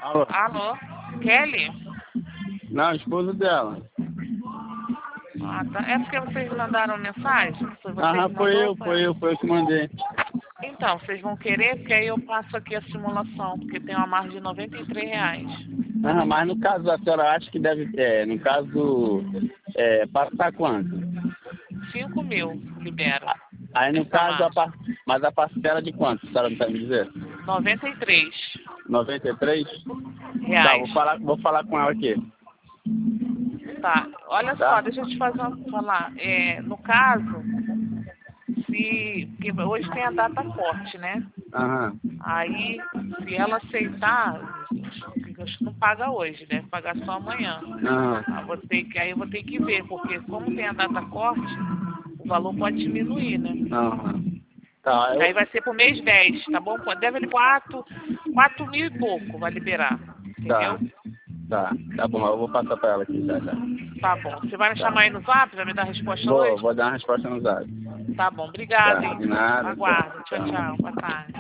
Alô? Alô? Kelly? Não, esposo dela. Ah, tá. É porque vocês mandaram mensagem? Foi você Aham, que foi mandou? eu, foi eu que mandei. Então, vocês vão querer, porque aí eu passo aqui a simulação, porque tem uma margem de R$ 93. Aham, mas no caso a senhora acha que deve ter, no caso, passar quanto? 5.000 libera. Aí no Essa caso, margem. mas a parcela de quanto? A senhora não sabe me dizer? R$ 93. 93? Tá, vou falar com ela aqui. Tá, olha Tá? só, deixa eu te falar. No caso, porque hoje tem a data corte, né? Aham. Aí, se ela aceitar, acho que não paga hoje, deve pagar só amanhã. Aham. Aí eu vou ter que ver, porque como tem a data corte, o valor pode diminuir, né? Aham. Tá, Aí vai ser pro mês 10, tá bom? Deve ir 4.000 e pouco, vai liberar, entendeu? Tá bom, eu vou passar pra ela aqui, já. Tá bom. Você vai me Tá. chamar aí no Zap? Vai me dar a resposta Vou hoje? dar uma resposta no zap. Tá bom, obrigada, Tá, hein? de nada, Aguardo. Tchau, tchau. tchau. Boa tarde.